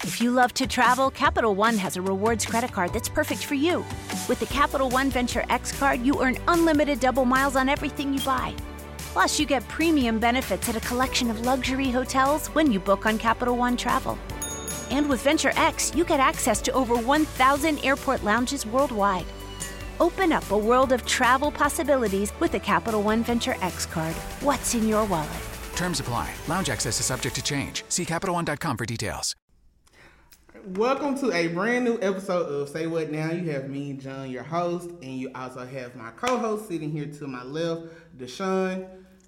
If you love to travel, Capital One has a rewards credit card that's perfect for you. With the Capital One Venture X card, you earn unlimited double miles on everything you buy. Plus, you get premium benefits at a collection of luxury hotels when you book on Capital One Travel. And with Venture X, you get access to over 1,000 airport lounges worldwide. Open up a world of travel possibilities with the Capital One Venture X card. What's in your wallet? Terms apply. Lounge access is subject to change. See CapitalOne.com for details. Welcome to a brand new episode of Say What Now. You have me, John, your host, and you also have my co-host sitting here to my left, Deshaun.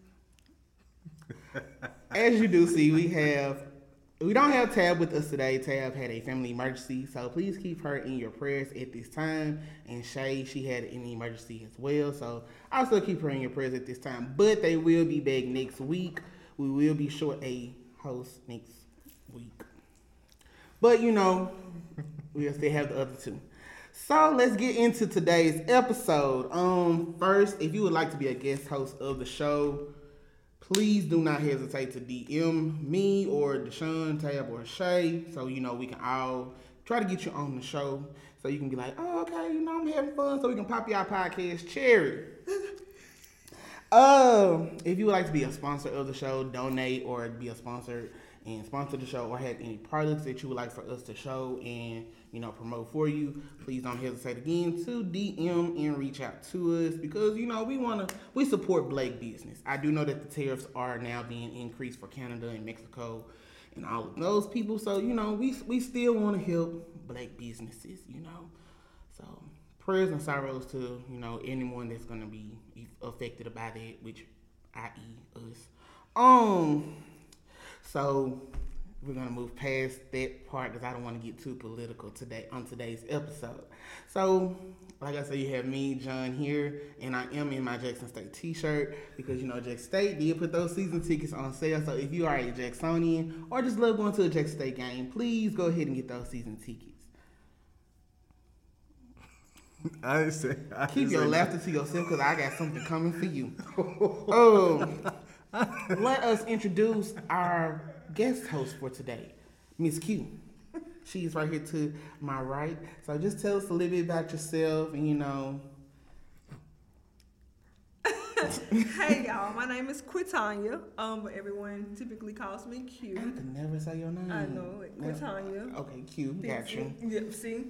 As you do see, we don't have Tab with us today. Tab had a family emergency, so please keep her in your prayers at this time. And Shay, she had an emergency as well, so also keep her in your prayers at this time. But they will be back next week. We will be short a host next week. But, we'll still have the other two. So let's get into today's episode. First, if you would like to be a guest host of the show, please do not hesitate to DM me or Deshaun, Tab, or Shay, so we can all try to get you on the show, so you can be like, oh, okay, I'm having fun, so we can pop your podcast cherry. If you would like to be a sponsor of the show, donate or be a sponsor and sponsor the show, or have any products that you would like for us to show and promote for you, please don't hesitate again to DM and reach out to us, because we support Black business. I do know that the tariffs are now being increased for Canada and Mexico and all of those people, so we still want to help Black businesses. So prayers and sorrows to anyone that's going to be affected by that, which i.e. us. So we're going to move past that part because I don't want to get too political today on today's episode. So, like I said, you have me, John, here, and I am in my Jackson State t-shirt because, Jackson State did put those season tickets on sale. So if you are a Jacksonian or just love going to a Jackson State game, please go ahead and get those season tickets. Keep your laughter to yourself because I got something coming for you. Let us introduce our guest host for today, Miss Q. She's right here to my right. So just tell us a little bit about yourself and Hey y'all, my name is Quitanya, but everyone typically calls me Q. I could never say your name. I know it, Quitanya. Okay, Q, got you. Yep, see?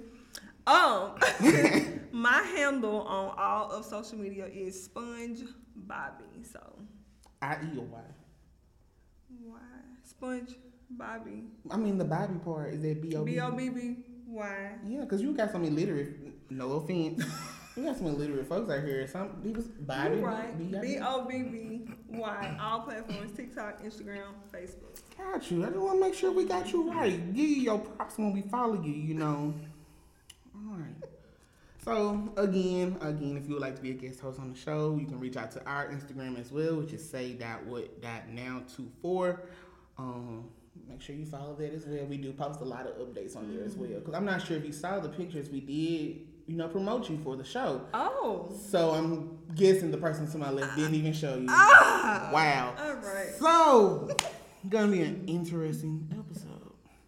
My handle on all of social media is Sponge Bobby, so. I-E or Y? Why? Sponge Bobby. I mean, the Bobby part, is that B-O-B? B-O-B-B-Y. Yeah, because you got some illiterate, no offense. You got some illiterate folks out here. Some people's Bobby. You're right. B-O-B-B-Y. All platforms, TikTok, Instagram, Facebook. Got you. I just want to make sure we got you right. Give you your props when we follow you, All right. So, again, if you would like to be a guest host on the show, you can reach out to our Instagram as well, which is say.what.now24. Make sure you follow that as well. We do post a lot of updates on there as well. Because I'm not sure if you saw the pictures we did, promote you for the show. Oh. So, I'm guessing the person to my left didn't even show you. Wow. All right. So, gonna be an interesting episode.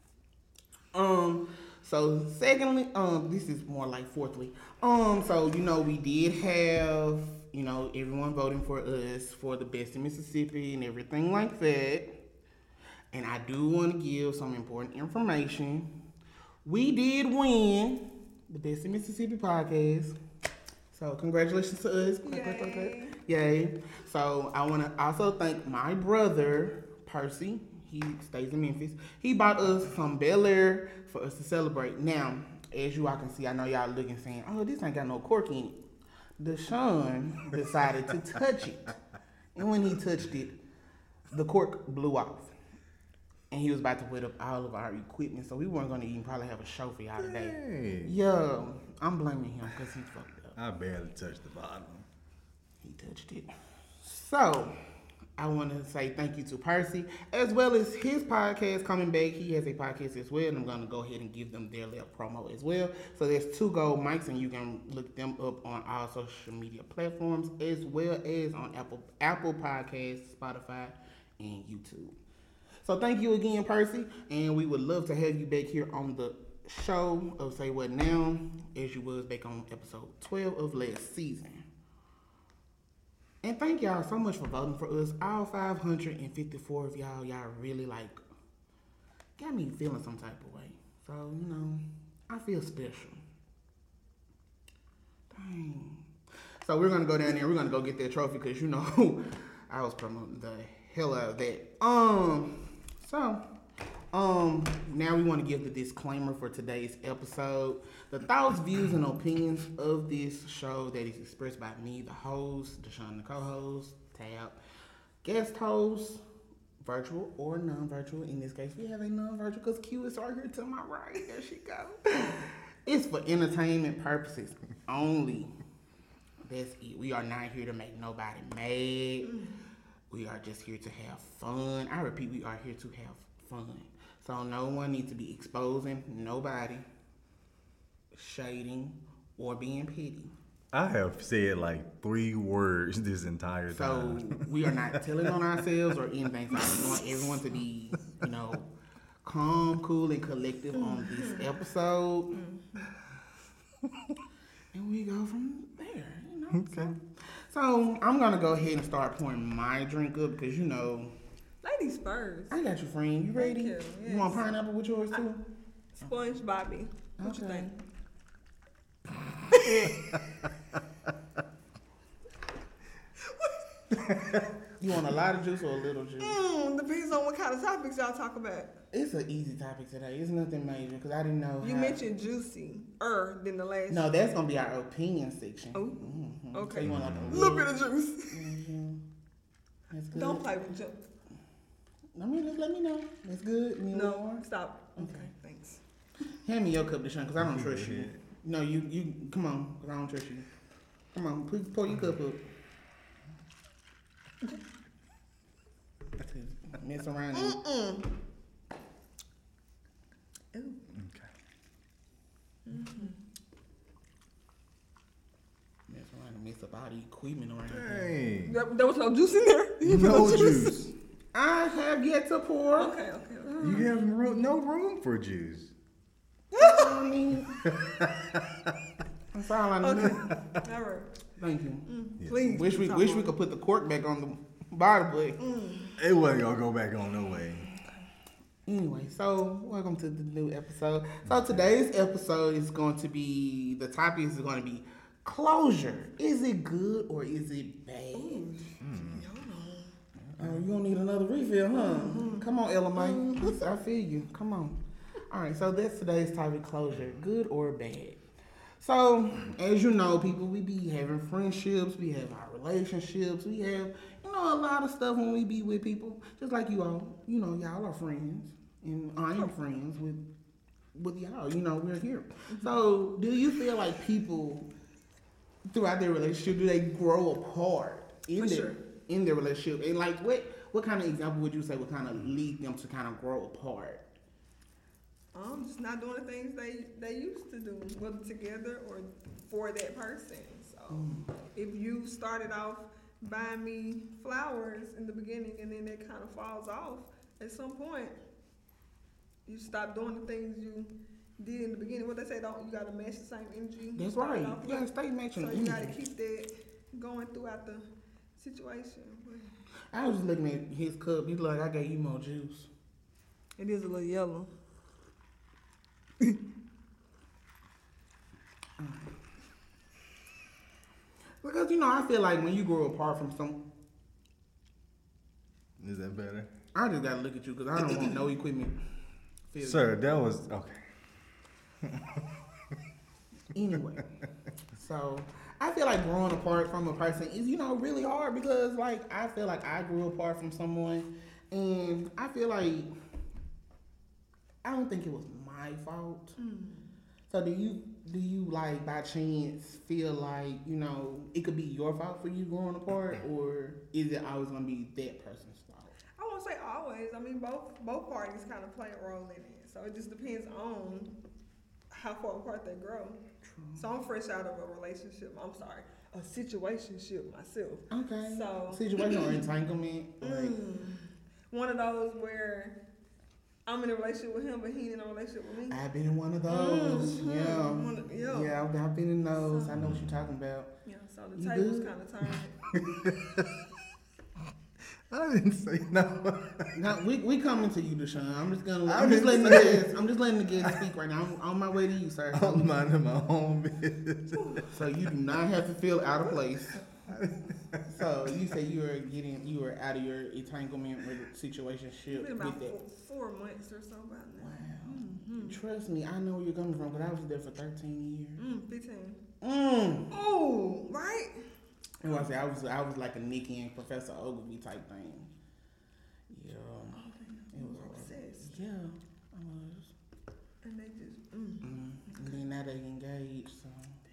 So secondly, this is more like fourthly. So we did have, everyone voting for us for the best in Mississippi and everything like that. And I do want to give some important information. We did win the best in Mississippi podcast. So congratulations to us. Yay. So I want to also thank my brother, Percy. He stays in Memphis. He bought us some Bel Air for us to celebrate. Now, as you all can see, I know y'all looking saying, oh, this ain't got no cork in it. Deshaun decided to touch it. And when he touched it, the cork blew off. And he was about to wet up all of our equipment, so we weren't going to even probably have a show for y'all today. Hey. Yeah, I'm blaming him because he fucked up. I barely touched the bottom. He touched it. So, I want to say thank you to Percy, as well as his podcast coming back. He has a podcast as well, and I'm going to go ahead and give them their little promo as well. So there's 2 Gold Mics, and you can look them up on all social media platforms, as well as on Apple Podcasts, Spotify, and YouTube. So thank you again, Percy, and we would love to have you back here on the show of Say What Now, as you was back on episode 12 of last season. And thank y'all so much for voting for us. All 554 of y'all really got me feeling some type of way. So, I feel special. Dang. So we're gonna go down there. We're gonna go get that trophy because I was promoting the hell out of that. Now we want to give the disclaimer for today's episode. The thoughts, views, and opinions of this show that is expressed by me, the host, Deshaun, the co-host, Tab, guest host, virtual or non-virtual. In this case, we have a non-virtual because Q is right here to my right. There she go. It's for entertainment purposes only. That's it. We are not here to make nobody mad. We are just here to have fun. I repeat, we are here to have fun. So no one needs to be exposing nobody, shading, or being petty. I have said like 3 words this entire time. So we are not telling on ourselves or anything. So we want everyone to be, calm, cool, and collective on this episode. And we go from there, Okay. So I'm going to go ahead and start pouring my drink up because, Ladies first. I got you, friend. You ready? Thank you. Yes. You want pineapple with yours, too? Sponge Bobby. What you think? You want a lot of juice or a little juice? Depends on what kind of topics y'all talk about. It's an easy topic today. It's nothing major because I didn't know. You mentioned juicy than the last. No, that's gonna be our opinion section. Oh, Mm-hmm. okay. So you want like a little bit of juice. Mm-hmm. That's good. Don't play with junk. Just let me know. That's good. You No, more? stop. Okay, thanks. Hand me your cup, Deshaun, because I don't trust you. No, you come on, because I don't trust you. Come on, please pour your cup up. Mess around. Ooh. Okay. Mess around and mess up all the equipment around here. Dang. There was no juice in there? No juice. I have yet to pour. Okay. You have no room for juice. I mean, that's all I need. Okay. All right. Thank you. Yes. Please. Wish we could put the cork back on the bottle, but It wasn't gonna go back on no way. anyway. So welcome to the new episode. So today's episode is going to be closure. Is it good or is it bad? Oh, you don't need another refill, huh? Come on, LMA. I feel you. Come on. All right, so that's today's topic, closure. Good or bad? So, as you know, people, we be having friendships. We have our relationships. We have, a lot of stuff when we be with people. Just like you all. Y'all are friends. And I am friends with y'all. We're here. So, do you feel like people, throughout their relationship, do they grow apart in their relationship? And like, what kind of example would you say would kind of lead them to kind of grow apart? Just not doing the things they used to do, whether together or for that person. So if you started off buying me flowers in the beginning and then that kind of falls off, at some point you stop doing the things you did in the beginning. What they say, you gotta match the same energy. That's right. You gotta stay matching. So you gotta keep that going throughout the situation. But I was just looking at his cup. He's like, I gave you more juice. it is a little yellow. Because I feel like when you grow apart from some, Is that better? I just gotta look at you because I don't want no equipment. Sir, that was okay. Anyway, so I feel like growing apart from a person is really hard because I feel like I grew apart from someone, and I feel like I don't think it was my fault. So do you like by chance feel like it could be your fault for you growing apart, or is it always gonna be that person's fault? I won't say always. I mean, both parties kind of play a role in it. So it just depends on how far apart they grow. True. So I'm fresh out of a relationship. A situationship myself. Okay. So situation or entanglement. one of those where I'm in a relationship with him, but he ain't in a relationship with me. I've been in one of those. Yeah. Yeah, I've been in those. I know what you're talking about. Yeah, so the table's kind of turned. I didn't say no. Now we coming to you, Deshaun. I'm just letting the guests speak right now. I'm on my way to you, sir. I'm minding my own business. So you do not have to feel out of place. So you say you were out of your entanglement situationship It's been about with that. 4 months or so about now. Wow. Trust me, I know where you're coming from, because I was there for 13 years. 15. Oh, right? And I was like a Nikki and Professor Ogilvy type thing. Yeah. It was obsessed. Yeah, I was. And they just. And then now they engaged, so.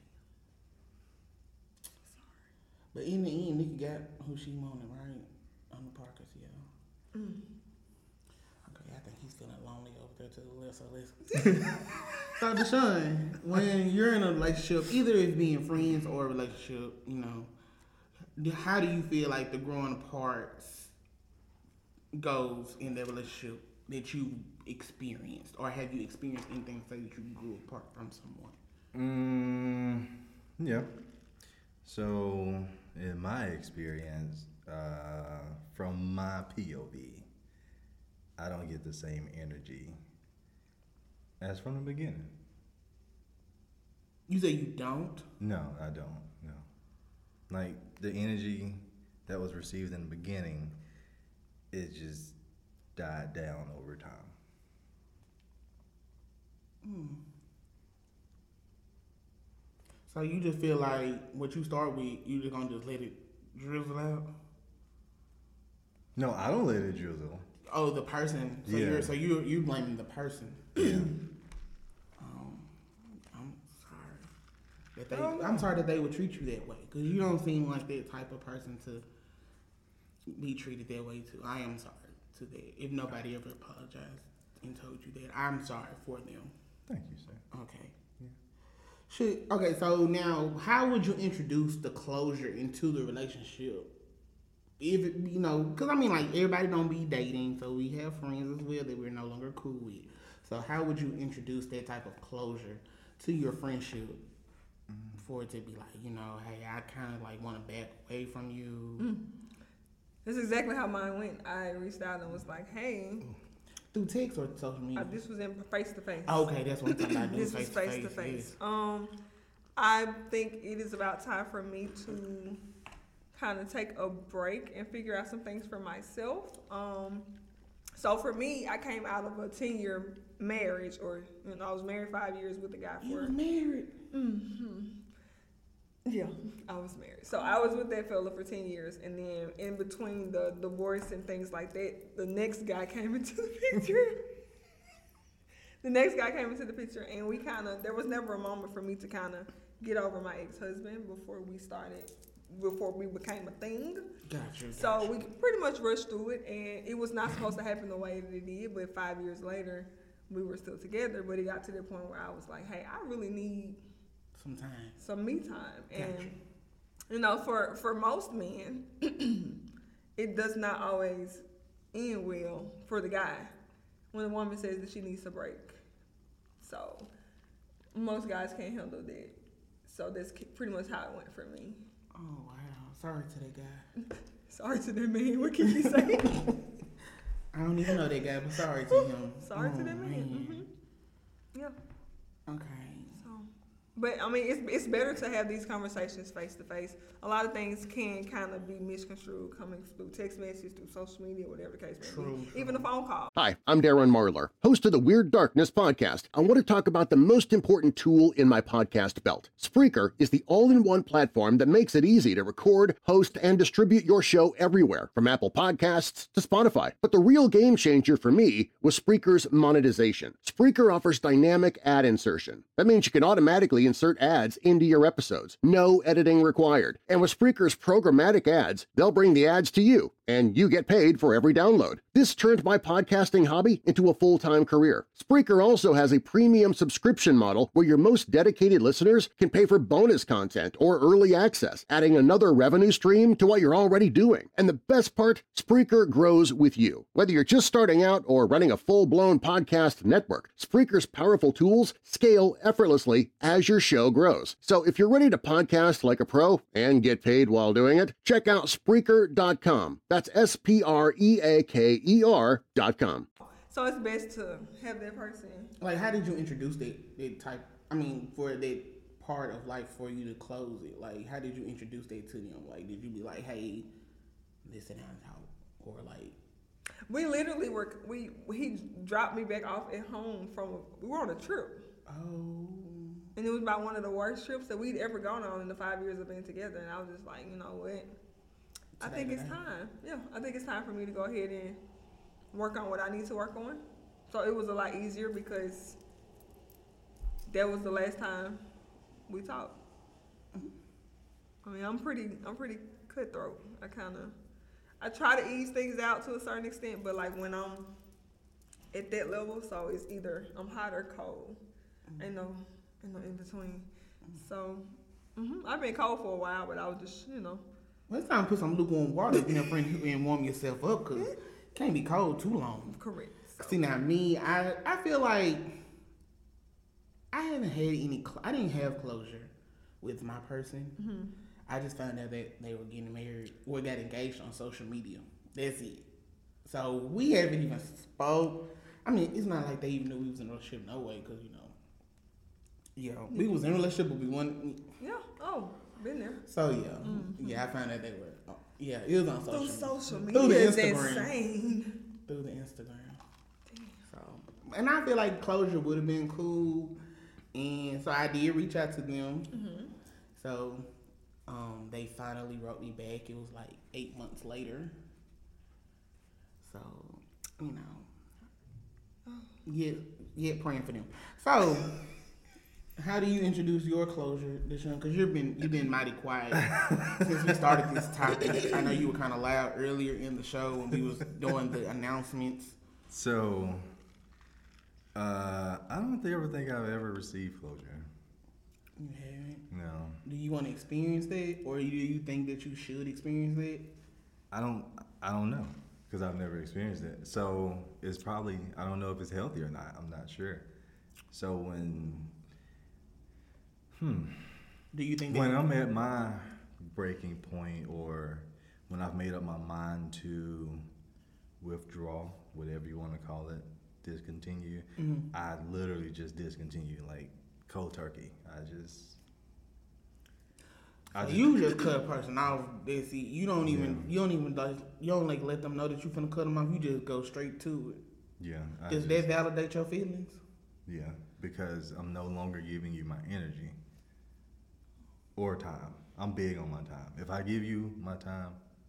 But in the end, Nikki got who she wanted, right? On the Parkers, yeah. Okay, I think he's feeling lonely over there to the left, so Deshaun, when you're in a relationship, either it's being friends or a relationship, you know, how do you feel like the growing apart goes in the relationship that you experienced? Or have you experienced anything say that you grew apart from someone? Yeah. So, in my experience, from my POV, I don't get the same energy as from the beginning. You say you don't? No, I don't. No. Like, the energy that was received in the beginning, it just died down over time. So you just feel like what you start with, you just gonna just let it drizzle out? No, I don't let it drizzle. Oh, the person. So Yeah. you're blaming the person. Yeah. I'm sorry that they would treat you that way, because you don't seem like that type of person to be treated that way too. I am sorry to that. If nobody ever apologized and told you that, I'm sorry for them. Thank you, sir. Okay. Okay, so now, how would you introduce the closure into the relationship? If it, you know, because I mean, like, everybody don't be dating, so we have friends as well that we're no longer cool with. So how would you introduce that type of closure to your friendship for it to be like, you know, hey, I kind of like want to back away from you? That's exactly how mine went. I reached out and was like, hey. Through text or social media? This was in face-to-face. Okay, that's what I'm talking about. This was face-to-face. I think it is about time for me to kind of take a break and figure out some things for myself. So for me, I came out of a 10-year marriage, or I was married 5 years with a guy for. You were married? Yeah, I was married. So I was with that fella for 10 years, and then in between the divorce and things like that, the next guy came into the picture. And we there was never a moment for me to kind of get over my ex-husband before we became a thing. Gotcha. So we pretty much rushed through it, and it was not supposed to happen the way that it did, but 5 years later, we were still together, but it got to the point where I was like, hey, I really need some me time. Gotcha. And, for most men, it does not always end well for the guy when a woman says that she needs a break. So most guys can't handle that. So that's pretty much how it went for me. Oh, wow. Sorry to that guy. Sorry to that man. What can you say? I don't even know that guy, but sorry to him. Sorry to that man. Yeah. Okay. But I mean, it's better to have these conversations face to face. A lot of things can kind of be misconstrued coming through text messages, through social media, whatever the case may be. Even a phone call. Hi, I'm Darren Marlar, host of the Weird Darkness podcast. I want to talk about the most important tool in my podcast belt. Spreaker is the all-in-one platform that makes it easy to record, host, and distribute your show everywhere, from Apple Podcasts to Spotify. But the real game changer for me was Spreaker's monetization. Spreaker offers dynamic ad insertion. That means you can automatically insert ads into your episodes. No editing required. And with Spreaker's programmatic ads, they'll bring the ads to you. and you get paid for every download. This turned my podcasting hobby into a full-time career. Spreaker also has a premium subscription model where your most dedicated listeners can pay for bonus content or early access, adding another revenue stream to what you're already doing. And the best part, Spreaker grows with you. Whether you're just starting out or running a full-blown podcast network, Spreaker's powerful tools scale effortlessly as your show grows. So if you're ready to podcast like a pro and get paid while doing it, check out Spreaker.com. That's Spreaker.com. So it's best to have that person. Like, how did you introduce that type? I mean, for that part of life for you to close it. Like, how did you introduce that to them? Like, did you be like, hey, let's sit down and talk, or like? We literally were. He dropped me back off at home we were on a trip. Oh. And it was about one of the worst trips that we'd ever gone on in the 5 years of being together. And I was just like, you know what? I think it's time. Yeah, I think it's time for me to go ahead and work on what I need to work on. So it was a lot easier because that was the last time we talked. I mean, I'm pretty cutthroat. I try to ease things out to a certain extent, but like when I'm at that level, so it's either I'm hot or cold. Ain't no in between. So I've been cold for a while, but I was just, Well, it's time to put some lukewarm water in your friend and warm yourself up, because it can't be cold too long. Correct. So. See, now me, I feel like I didn't have closure with my person. Mm-hmm. I just found out that they were getting married or got engaged on social media. That's it. So we haven't even spoke. I mean, it's not like they even knew we was in a relationship, no way, because, we was in a relationship, but we wasn't. Yeah, been there. So, I found out they were, it was on social media. Through social media. Through the is Instagram. Insane. Through the Instagram. So, and I feel like closure would have been cool. And so I did reach out to them. Mm-hmm. So, they finally wrote me back. It was like 8 months later. So, praying for them. So, how do you introduce your closure, Deshaun? Because you've been mighty quiet since we started this topic. I know you were kind of loud earlier in the show when we was doing the announcements. So, I don't ever think I've ever received closure. You haven't? No. Do you want to experience that, or do you think that you should experience that? I don't know, because I've never experienced it. So it's probably, I don't know if it's healthy or not. I'm not sure. So do you think when I'm at my breaking point, or when I've made up my mind to withdraw, whatever you want to call it, discontinue, I literally just discontinue, like cold turkey. You just cut a person off. You don't let them know that you finna cut them off. You just go straight to it. Yeah. Does that validate your feelings? Yeah, because I'm no longer giving you my energy or time. I'm big on my time. If I give you my time,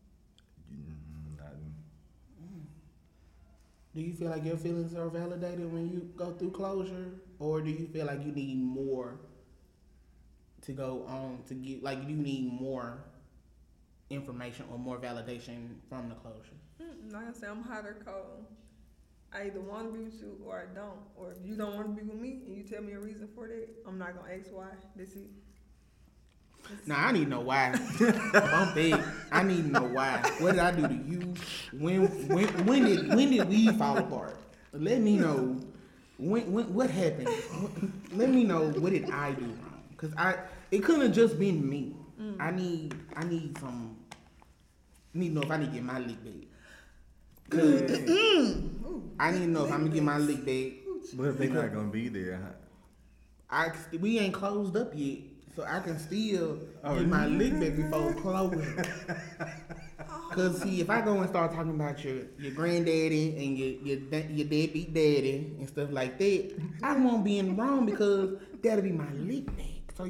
Do you feel like your feelings are validated when you go through closure, or do you feel like you need more to go on to get, like, you need more information or more validation from the closure? Like I said, I'm hot or cold. I either want to be with you or I don't. Or if you don't want to be with me and you tell me a reason for that, I'm not gonna ask why. That's it. Nah, I need to know why. I'm big. I need to know why. What did I do to you? When did we fall apart? Let me know. What happened? Let me know, what did I do wrong? Cause it couldn't have just been me. I need to know if I need to get my lick back. I need to know if I'm gonna get my lick back. But if they're not gonna be there, we ain't closed up yet, so I can still get my lick back before closure. Cause see, if I go and start talking about your granddaddy and your deadbeat daddy and stuff like that, I won't be in the wrong, because that'll be my lick back. So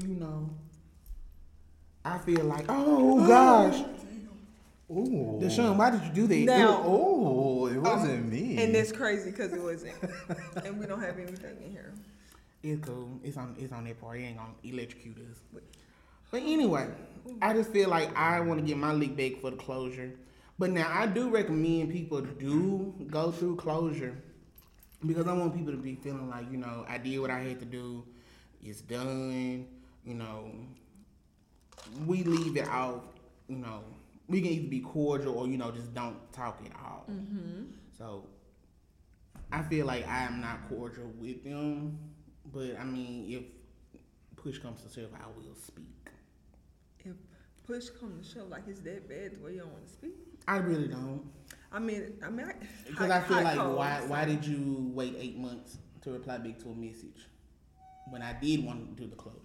I feel like, oh gosh. ooh, Deshaun, why did you do that? Now, it wasn't me. and that's crazy because it wasn't. And we don't have anything in here. It's cool. It's on that part. It ain't gonna electrocute us. But anyway, I just feel like I want to get my lick back for the closure. But now I do recommend people do go through closure because I want people to be feeling like, you know, I did what I had to do. It's done. You know, we leave it off. You know, we can either be cordial or, you know, just don't talk at all. Mm-hmm. So I feel like I am not cordial with them. But, I mean, if push comes to shove, I will speak. If push comes to shove, like it's that bad the way you don't want to speak? I really don't. Because I feel like why did you wait 8 months to reply back to a message when I did want to do the closure?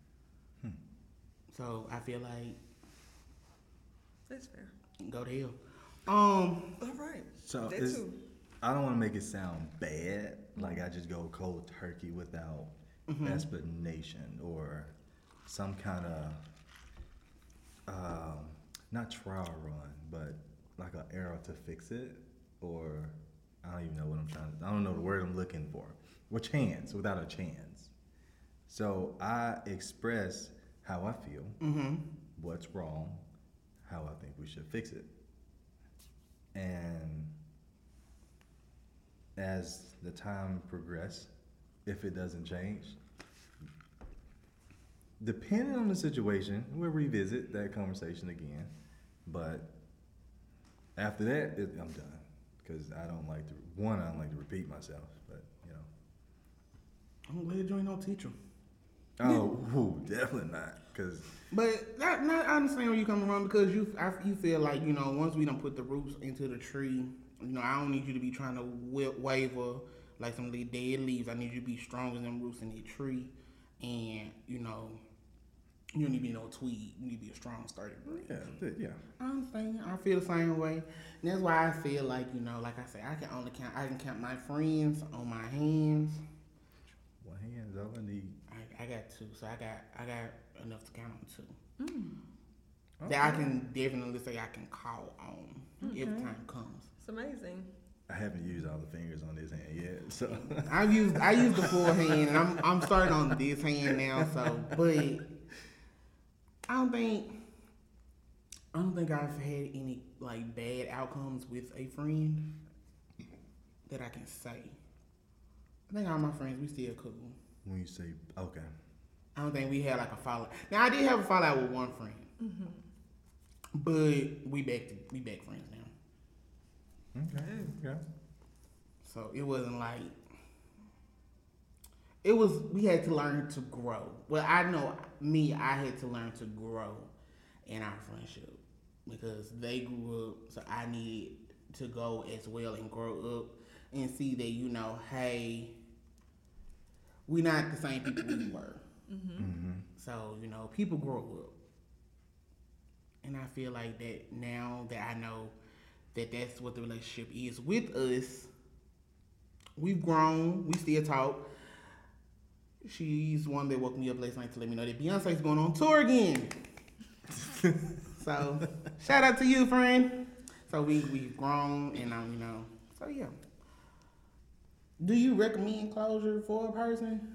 So I feel like that's fair. Go to hell. All right. So I don't want to make it sound bad, like I just go cold turkey without explanation or some kind of not trial run, but like an arrow to fix it, or I don't even know what I don't know the word I'm looking for. Without a chance. So I express how I feel, what's wrong, how I think we should fix it. And as the time progresses, if it doesn't change, depending on the situation, we'll revisit that conversation again. But after that, I'm done. Because I don't like to repeat myself. But, you know. I'm glad you ain't no teacher. Oh, definitely not. But I understand where you coming from because you feel like, you know, once we done put the roots into the tree, you know, I don't need you to be trying to waver like some of the dead leaves. I need you to be strong as them roots in the tree. And, you know, you don't need to be no tweed. You need to be a strong, sturdy branch. Yeah. I understand. I feel the same way. And that's why I feel like, you know, like I said, I can count my friends on my hands. One hand's all I need. I got two, so I got enough to count on two. That I can definitely say I can call on if time comes. It's amazing. I haven't used all the fingers on this hand yet, so I used the full hand, and I'm starting on this hand now. So, but I don't think I've had any like bad outcomes with a friend that I can say. I think all my friends we still cool. When you say okay, I don't think we had like a fallout. Now I did have a fallout with one friend, but we back friends now. Okay. So it wasn't like we had to learn to grow. Well, I know I had to learn to grow in our friendship because they grew up, so I needed to go as well and grow up and see that, you know, hey, we're not the same people we were. So, you know, people grow up. And I feel like that now that I know that that's what the relationship is with us, we've grown, we still talk. She's one that woke me up last night to let me know that Beyonce's going on tour again. So, shout out to you, friend. So we've grown, and you know, so yeah. Do you recommend closure for a person?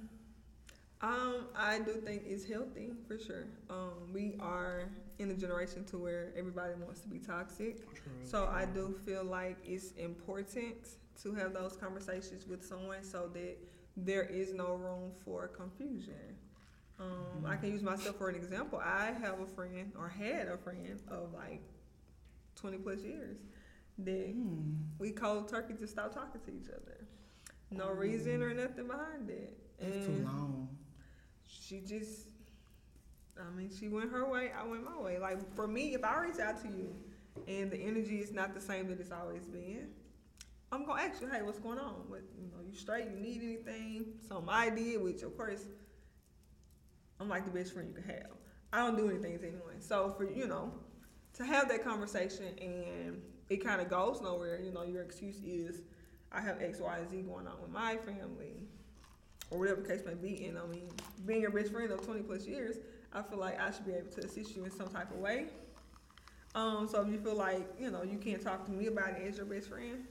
I do think it's healthy for sure. We are in a generation to where everybody wants to be toxic. True. So I do feel like it's important to have those conversations with someone so that there is no room for confusion. I can use myself for an example. I have a friend, or had a friend of like 20 plus years that we cold turkey just stopped talking to each other. No reason or nothing behind it. That's too long. She just, she went her way, I went my way. Like for me, if I reach out to you and the energy is not the same that it's always been, I'm gonna ask you, hey, what's going on? What, you straight? You need anything? Something I did, which of course, I'm like the best friend you can have. I don't do anything anyway. So for to have that conversation and it kind of goes nowhere. Your excuse is, I have X, Y, and Z going on with my family, or whatever the case may be. And being your best friend of 20 plus years, I feel like I should be able to assist you in some type of way. So if you feel like, you can't talk to me about it as your best friend,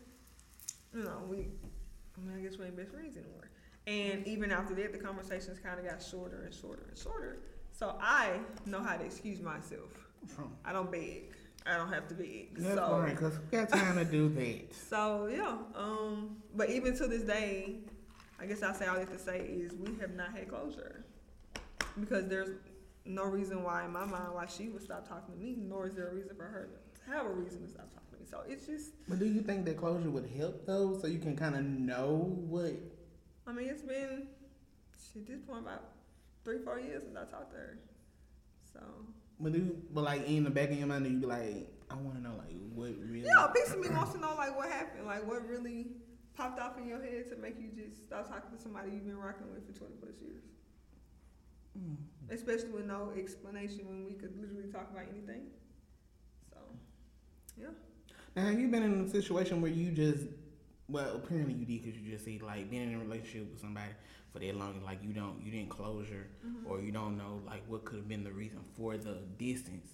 I guess we ain't best friends anymore. And even after that, the conversations kind of got shorter and shorter and shorter. So I know how to excuse myself. I don't beg. I don't have to beg. That's so, right, because we got time to do that. So yeah, but even to this day, I guess I'll say all I have to say is we have not had closure because there's no reason why in my mind why she would stop talking to me, nor is there a reason for her to have a reason to stop talking to me. So it's just. But do you think that closure would help though, so you can kind of know what? I mean, it's been at this point about 3-4 years since I talked to her. So. But like in the back of your mind, you be like, I want to know like what really. Yeah, a piece of me wants to know like what happened, like what really popped off in your head to make you just stop talking to somebody you've been rocking with for 20+ years. Especially with no explanation when we could literally talk about anything. So, yeah. Now, have you been in a situation where you just, well, apparently you did because you just said like being in a relationship with somebody for that long, like you didn't closure, or you don't know like what could have been the reason for the distance.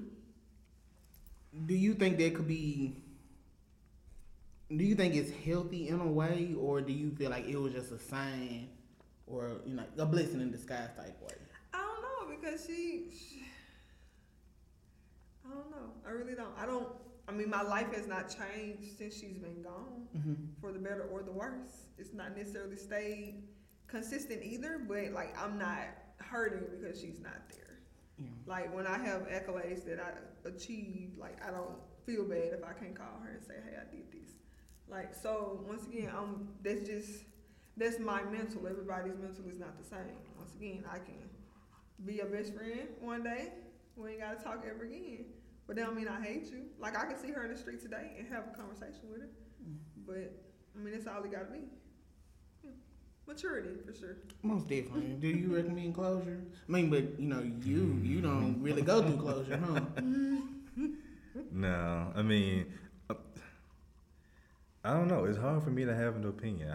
Do you think that could be? Do you think it's healthy in a way, or do you feel like it was just a sign, or a blessing in disguise type way? I don't know because she I don't know. I really don't. I mean, my life has not changed since she's been gone, for the better or the worse. It's not necessarily stayed consistent either, but like I'm not hurting because she's not there. Yeah. Like when I have accolades that I achieved, like I don't feel bad if I can't call her and say, hey, I did this. Like, so once again, that's my mental. Everybody's mental is not the same. Once again, I can be your best friend one day. We ain't gotta talk ever again. But that don't mean I hate you. Like I can see her in the street today and have a conversation with her. But I mean, that's all it gotta be. Yeah. Maturity for sure. Most definitely. Do you recommend closure? I mean, but you don't really go through closure, huh? No, I mean, I don't know. It's hard for me to have an opinion.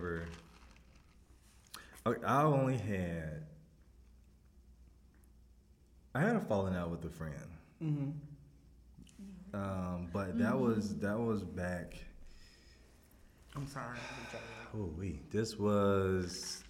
I had a falling out with a friend. But that was back. I'm sorry. This was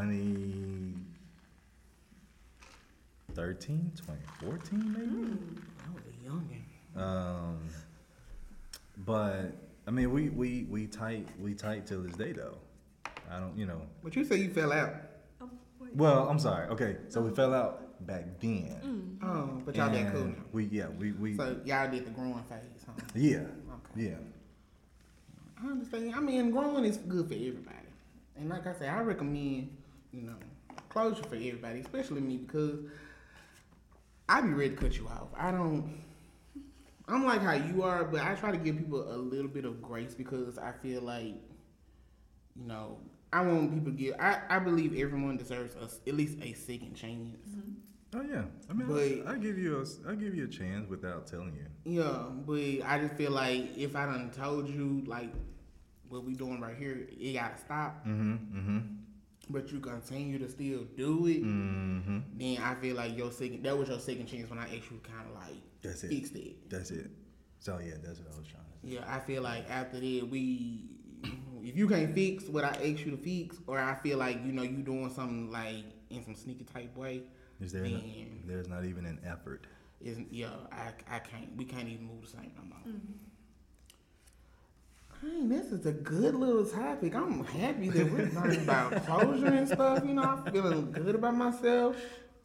2013, 2014 maybe? I was a youngin'. But I mean we tight till this day though. I don't But you say you fell out. Well, I'm sorry. Okay, so we fell out back then. Oh, but y'all been cool now. We So y'all did the growing phase, huh? Yeah. Okay. Yeah. I understand. I mean, growing is good for everybody. And like I said, I recommend, closure for everybody, especially me, because I be ready to cut you off. I'm like how you are, but I try to give people a little bit of grace because I feel like, I want people to I believe everyone deserves at least a second chance. Oh yeah, I mean, I give you a chance without telling you. Yeah, but I just feel like if I done told you like what we doing right here, it gotta stop. But you continue to still do it. Then I feel like that was your second chance when I actually kind of like fixed it. That's it. So yeah, that's what I was trying to say. Yeah, I feel like after that if you can't fix what I asked you to fix, or I feel like you doing something like in some sneaky type way. There's not even an effort. I can't. We can't even move the same no more. Dang, this is a good little topic. I'm happy that we're talking about closure and stuff. I'm feeling good about myself.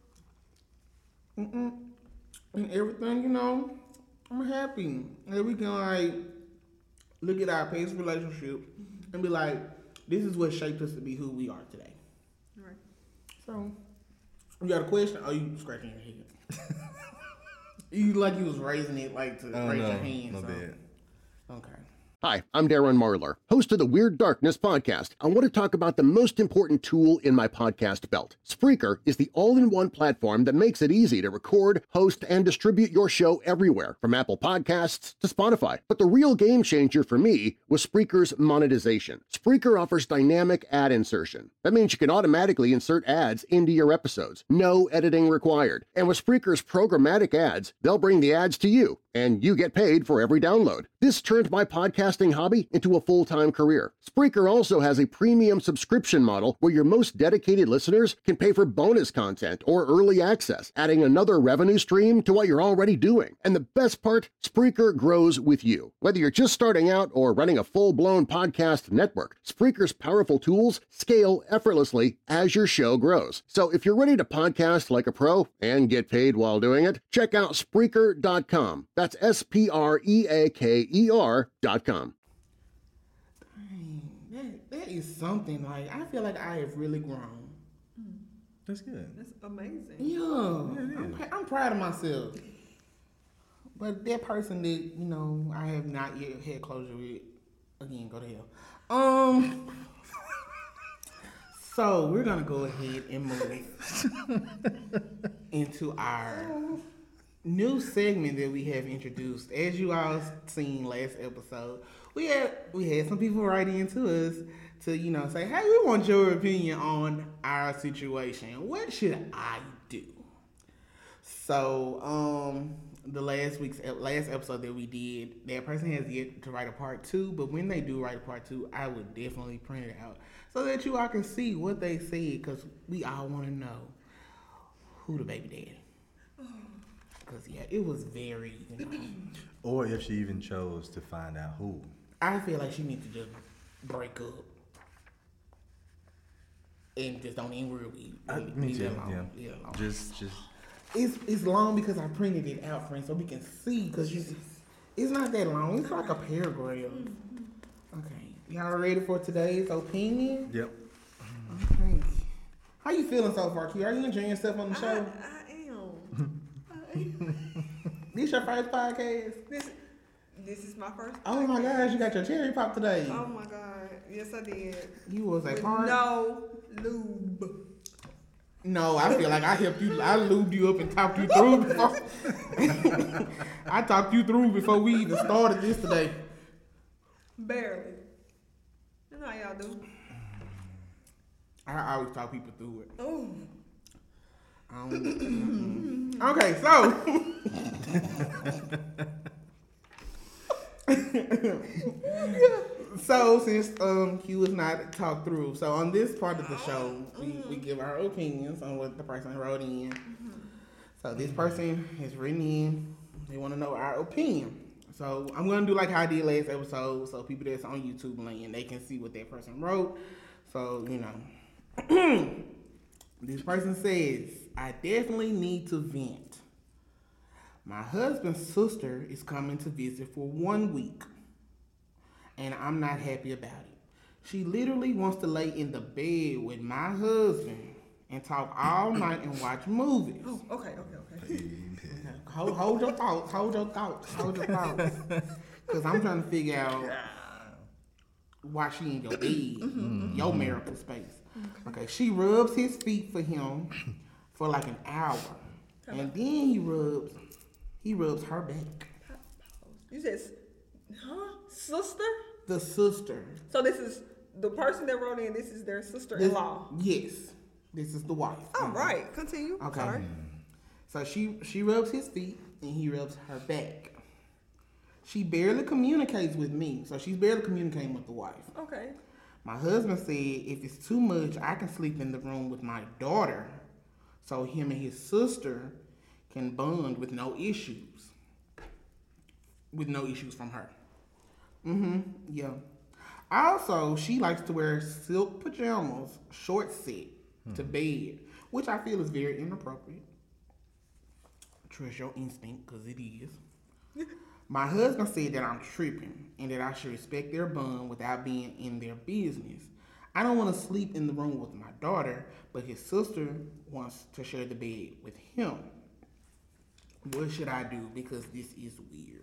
And everything, I'm happy that we can look at our past relationship and be like, this is what shaped us to be who we are today. Right. So. You got a question? Or you scratching your head? You was raising it to raise your hand. No bad. Okay. Hi, I'm Darren Marlar, host of the Weird Darkness podcast. I want to talk about the most important tool in my podcast belt. Spreaker is the all-in-one platform that makes it easy to record, host, and distribute your show everywhere, from Apple Podcasts to Spotify. But the real game changer for me was Spreaker's monetization. Spreaker offers dynamic ad insertion. That means you can automatically insert ads into your episodes. No editing required. And with Spreaker's programmatic ads, they'll bring the ads to you, and you get paid for every download. This turned my podcast podcasting hobby into a full-time career. Spreaker also has a premium subscription model where your most dedicated listeners can pay for bonus content or early access, adding another revenue stream to what you're already doing. And the best part, Spreaker grows with you. Whether you're just starting out or running a full-blown podcast network, Spreaker's powerful tools scale effortlessly as your show grows. So if you're ready to podcast like a pro and get paid while doing it, check out Spreaker.com. That's Spreaker.com. That is something. Like, I feel like I have really grown. That's good. That's amazing. Yeah, I'm proud of myself. But that person that, you know, I have not yet had closure with, again, go to hell. So we're gonna go ahead and move into our new segment that we have introduced. As you all seen last episode, we had some people write into us to, you know, say, hey, we want your opinion on our situation. What should I do? So, the last episode that we did, that person has yet to write a part 2, but when they do write a part 2, I would definitely print it out so that you all can see what they said, because we all want to know who the baby daddy. Because, yeah, it was very, you know. Or if she even chose to find out who. I feel like she needs to just break up. And just don't even really Me too, alone. yeah. Alone. Just. It's long because I printed it out, friends, so we can see. Because it's not that long. It's like a paragraph. Okay, y'all ready for today's opinion? Yep. Okay. How you feeling so far, Q? Are you enjoying yourself on the show? I am. This your first podcast? This is my first. Oh my gosh, you got your cherry pop today. Oh my god, yes I did. You was a With part. no lube. No, I feel like I helped you. I lubed you up and talked you through before. I talked you through before we even started this today. Barely. You know how y'all do. I always talk people through it. Oh. Okay, so. So since Q is not talked through, so on this part of the show, we give our opinions on what the person wrote in. So this person has written in, they want to know our opinion. So I'm gonna do like how I did last episode, so people that's on YouTube land, they can see what that person wrote. So, you know. This person says, I definitely need to vent. My husband's sister is coming to visit for 1 week, and I'm not happy about it. She literally wants to lay in the bed with my husband and talk all night and watch movies. Oh, okay. Hold your thoughts. Because I'm trying to figure out why she in your bed, your marital space. Okay, she rubs his feet for him for like an hour. And then he rubs her back. You said, sister? The sister. So this is the person that wrote in, this is their sister-in-law. Yes. This is the wife. All right, continue. Okay. Sorry. So she rubs his feet and he rubs her back. She barely communicates with me, so she's barely communicating with the wife. Okay. My husband said if it's too much, I can sleep in the room with my daughter so him and his sister can bond with no issues. With no issues from her. Yeah. Also, she likes to wear silk pajamas, short set, to bed, which I feel is very inappropriate. Trust your instinct, because it is. My husband said that I'm tripping and that I should respect their bond without being in their business. I don't want to sleep in the room with my daughter, but his sister wants to share the bed with him. What should I do? Because this is weird.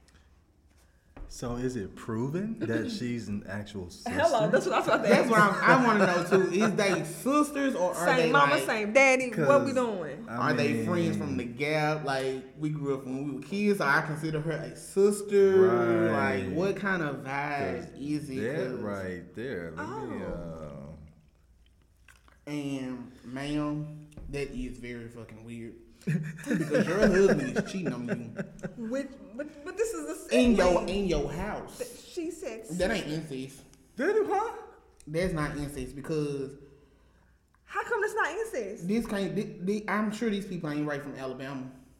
So is it proven that she's an actual sister? Hello, that's what I was about to That's ask. what I want to know too. Is they sisters or are Same they mama, like, same daddy. What we doing? are they friends from the Gap? Like we grew up when we were kids, so I consider her a sister. Right. Like what kind of vibe is it? That right there. Let me, And ma'am, that is very fucking weird. Because your husband is cheating on you. But this is a sibling. In your house. She said That ain't incest. Huh? That's not incest because how come that's not incest? this can't. I'm sure these people ain't right from Alabama.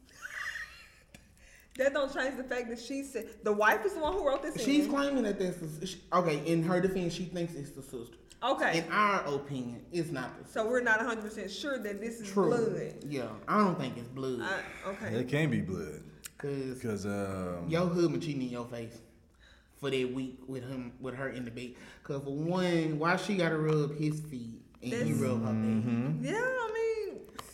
That don't change the fact that she said the wife is the one who wrote this. She's claiming that okay. In her defense, she thinks it's the sister. Okay. In our opinion, it's not the sister. So we're not 100% sure that this is True. blood. Yeah, I don't think it's blood. Okay. It can't be blood. Cause Your husband cheating in your face for that week with her in the bed. Cause for one, why she gotta rub his feet and you rub her back? Yeah, I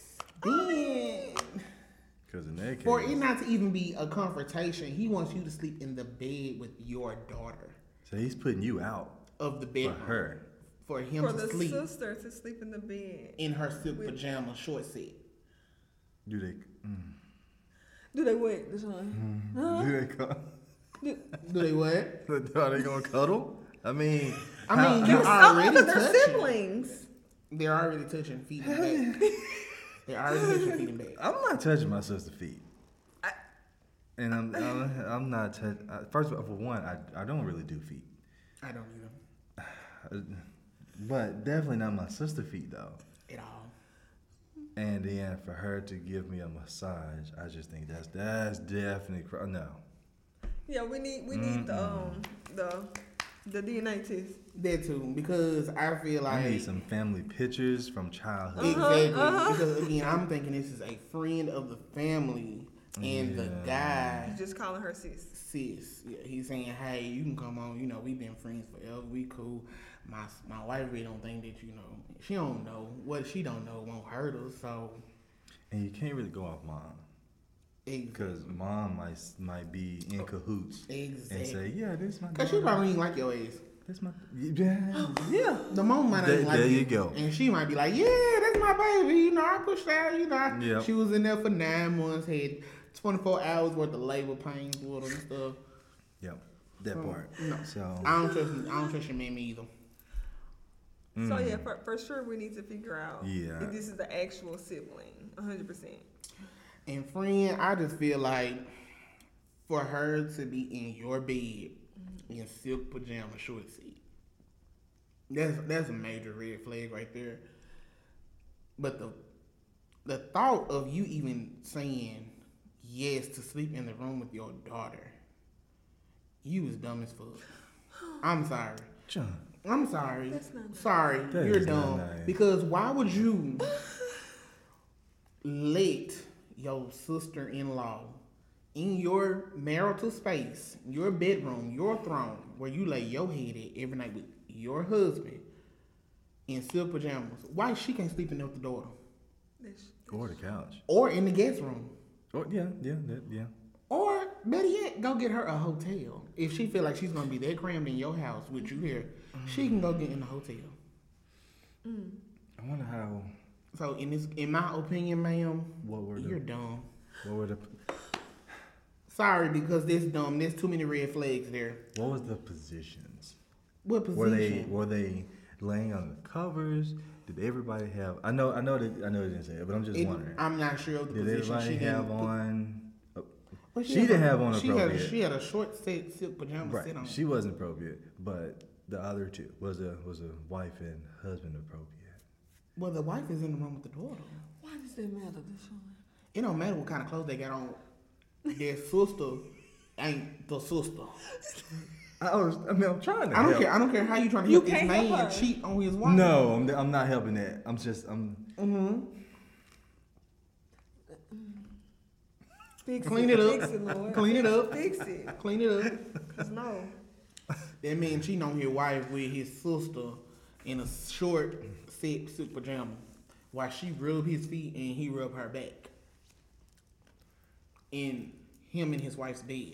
mean. Because in that case, For it not to even be a confrontation, he wants you to sleep in the bed with your daughter. So he's putting you out of the bedroom for her. For him for to the sleep sister to sleep in the bed in her silk pajamas, short set. Do they? Do they what, Deshaun? Do they cuddle? Do they what? Are they gonna cuddle? I mean, they're already they're touching. Siblings. They're already touching feet and back. They're already touching feet and back. I'm not touching my sister's feet. And I'm not touching. First of all, for one, I don't really do feet. I don't either. But definitely not my sister's feet though. At all. And then for her to give me a massage, I just think that's definitely no. Yeah, we need the DNA test. That too, because I feel like I need some family pictures from childhood. Exactly. Because again, I'm thinking this is a friend of the family, and the guy. He's just calling her sis. Sis, yeah, he's saying, "Hey, you can come on. You know, we've been friends forever. We cool. My wife really don't think that she don't know what she don't know won't hurt us. So, and you can't really go off mom, because mom might be in cahoots and say, yeah, this is my. Because she probably ain't like your ass. That's my yeah. The mom might not like there you. You go. And she might be like, yeah, that's my baby. You know, I pushed out. You know, yep. She was in there for 9 months. Had 24 hours worth of labor pains with her and stuff. Yep, that part. No, so I don't trust your mammy either. So yeah, for sure we need to figure out if this is the actual sibling, 100%. And friend, I just feel like for her to be in your bed in silk pajama short seat, that's a major red flag right there. But the thought of you even saying yes to sleep in the room with your daughter, you was dumb as fuck. I'm sorry. John. I'm sorry. That's not nice. Sorry, That you're is not dumb. nice. Because why would you let your sister-in-law in your marital space, your bedroom, your throne, where you lay your head at every night with your husband in silk pajamas? Why she can't sleep in there with the daughter? Or the couch. Or in the guest room? Oh yeah. Or better yet, go get her a hotel. If she feel like she's gonna be that crammed in your house with you here, she can go get in the hotel. I wonder how. So in my opinion, ma'am, you're dumb. What were the? Sorry, because this dumb. There's too many red flags there. What was the positions? What position? Were they laying on the covers? Did everybody have? I know they didn't say it, but I'm just wondering. I'm not sure of the Did position. everybody have on? Well, she didn't have on appropriate. She had a short set silk pajamas Right. sit on. She wasn't appropriate, but the other two was a wife and husband appropriate. Well, the wife is in the room with the daughter. Why does that matter, Deshaun? It don't matter what kind of clothes they got on. Their sister ain't the sister. I'm trying to. I don't help. care. I don't care how you trying to You help this can't help man her. cheat on his wife. No, I'm not helping that. Clean it up. Fix it, Lord. Clean it up. Fix it. Clean it up. Cause no. That man cheating on his wife with his sister in a short set silk pajama while she rub his feet and he rub her back. In him and his wife's bed.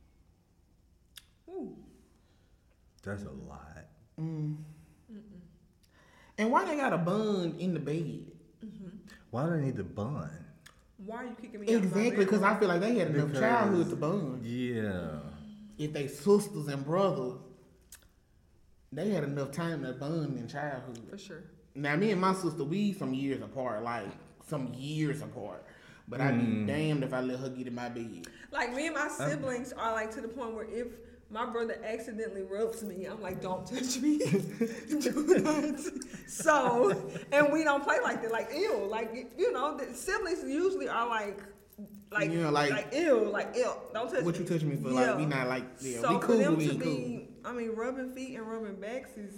Ooh. That's a lot. And why they got a bun in the bed? Why do they need the bun? Why are you kicking me out of my Exactly, because I bedroom? feel like they had enough Because- childhood to bun. Yeah. If they sisters and brothers, they had enough time to bun in childhood. For sure. Now, me and my sister, we some years apart. But I'd be damned if I let her get in my bed. Like me and my siblings are like to the point where if my brother accidentally rubs me, I'm like, don't touch me. Do not. So, and we don't play like that. Like, ew. Like, you know, the siblings usually are like You know, like, ew, don't touch me. What you touch me for? Yeah. Like, we not like, yeah, So we cool, for them we to cool. be, I mean, rubbing feet and rubbing backs is,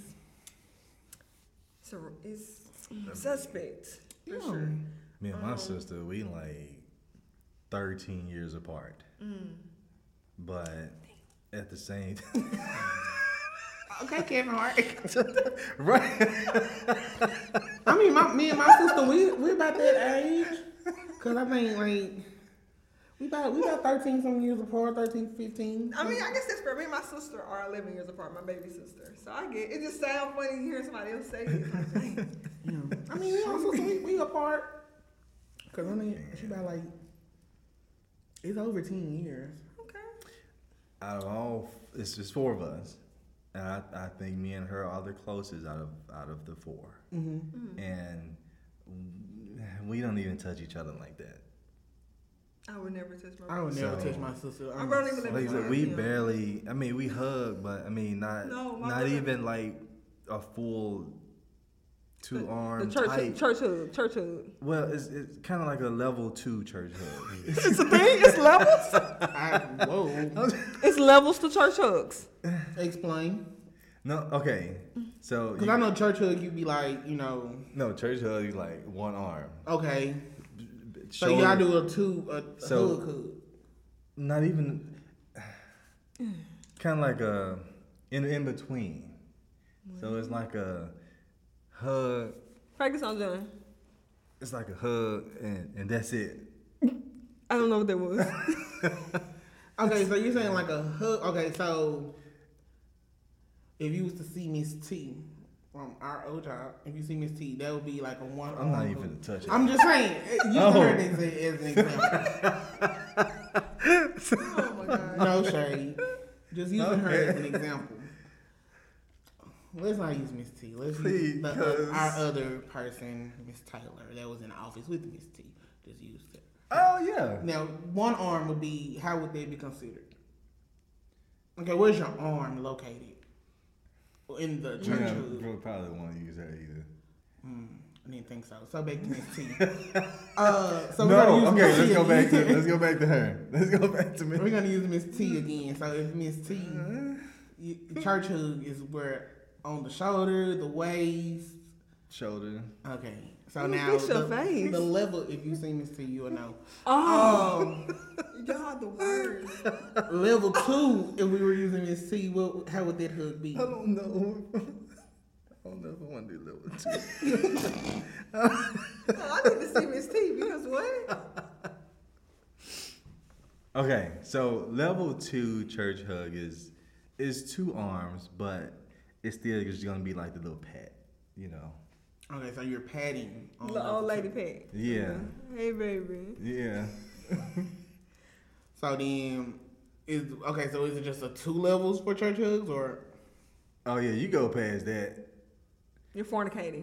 it's suspect. For sure. Me and my sister, we like 13 years apart. But at the same time. Okay, Kevin Hart. Right. I mean, me and my sister, we about that age. Cause I think like we about 13 some years apart, 13, 15. I mean, I guess that's fair. Me and my sister are 11 years apart, my baby sister. So I get it. Just sounds funny hearing somebody else say it. Like, dang. I mean, me and my sister, we apart. Cause I mean, she about like it's over 10 years. Okay. Out of all, it's just 4 of us. And I think me and her are the closest out of the 4. And we don't even touch each other like that. I would never touch my I would brother. never touch my sister. My brother even let me Like I said, touch we him. barely. I mean, we hug, but I mean, not brother- even like a full 2-arm The tight. church hug. Well, it's kind of like a level 2 church hug. It's a thing. It's levels. Whoa. It's levels to church hugs. Explain. No, okay. So Cause I know church hug, you be like, you know. no church hug is like 1 arm. Okay. So Shoulder- y'all do a hug. Not even. Kind of like a in between. So it's like a hug. Practice on John. It's like a hug and that's it. I don't know what that was. Okay, so you're saying like a hug. Okay, so if you was to see Miss T from our old job, if you see Miss T, that would be like a 1 arm. I'm not even gonna touch it. I'm just saying, use her as an example. Oh my god. No shade. Just using her as an example. Let's not use Miss T. Let's use our other person, Miss Taylor, that was in the office with Miss T. Just use her. Oh yeah. Now, 1 arm would be, how would they be considered? Okay, where's your arm located? In the church Yeah, hug. bro, probably won't use her either. I didn't think so. So back to Miss T. So No, we're gonna use okay, Miss let's T go back to again. let's go back to her. Let's go back to me. We're gonna use Miss T again. So if Miss T, church hug is where on the shoulder, the waist. Shoulder. Okay. So Ooh, now fix your face. the level. If you see Miss T, you'll know. Oh, y'all the worst. Level 2. If we were using Miss T, how would that hug be? I don't know. I don't know if I want to do level 2. Oh, I need to see Miss T because what? Okay, so level 2 church hug is 2 arms, but it's still just gonna be like the little pat, you know. Okay, so you're patting on The level old 2. lady pet. Yeah. Hey baby. Yeah. So then, so is it just a 2 levels for church hugs or? Oh yeah, you go past that. You're fornicating.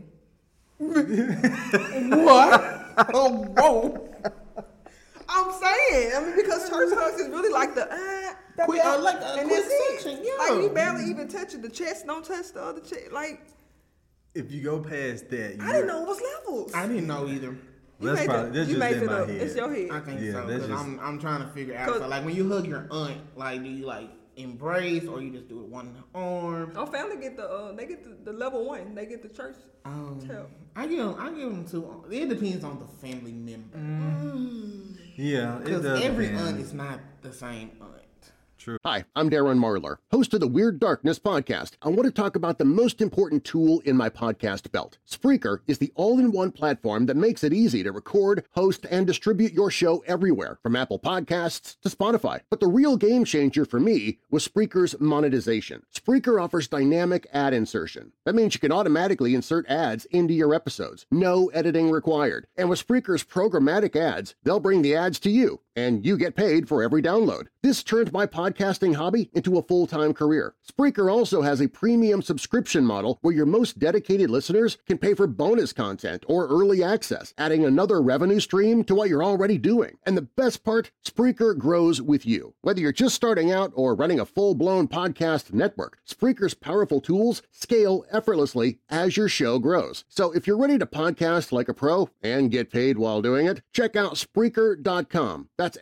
What? Oh, whoa. I'm saying, I mean, because church hugs is really like the Quick, like a and quick that's it. section, yeah. Like you barely even touch it. The chest don't touch the other chest. Like If you go past that, I didn't know it was levels. I didn't know either. You That's made probably that's you just made in it my up. head. It's your head. I think Yeah, so. that's Because just- I'm trying to figure out. 'Cause- So like when you hug your aunt, like do you like embrace or you just do it 1 arm? Our family get they get the level 1. They get the church. Tell. I give them 2. It depends on the family member. Yeah, it Because does every depend. aunt is not the same aunt. Hi, I'm Darren Marlar, host of the Weird Darkness podcast. I want to talk about the most important tool in my podcast belt. Spreaker is the all-in-one platform that makes it easy to record, host, and distribute your show everywhere, from Apple Podcasts to Spotify. But the real game changer for me was Spreaker's monetization. Spreaker offers dynamic ad insertion. That means you can automatically insert ads into your episodes. No editing required. And with Spreaker's programmatic ads, they'll bring the ads to you. and you get paid for every download. This turned my podcasting hobby into a full-time career. Spreaker also has a premium subscription model where your most dedicated listeners can pay for bonus content or early access, adding another revenue stream to what you're already doing. And the best part, Spreaker grows with you. Whether you're just starting out or running a full-blown podcast network, Spreaker's powerful tools scale effortlessly as your show grows. So if you're ready to podcast like a pro and get paid while doing it, check out Spreaker.com. That's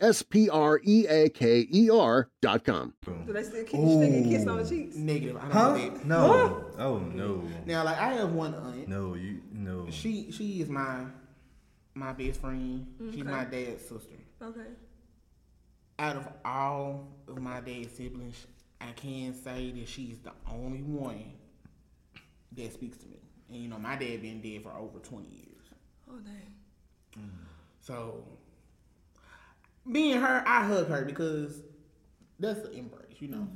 Spreaker.com. Do they still get kissed on the cheeks? Negative. I don't Huh? believe it. No. Oh no. Now, like, I have one aunt. No, you no. She is my best friend. She's my dad's sister. Okay. Out of all of my dad's siblings, I can say that she's the only one that speaks to me. And you know, my dad been dead for over 20 years. Oh dang. So me and her, I hug her because that's the embrace, you know.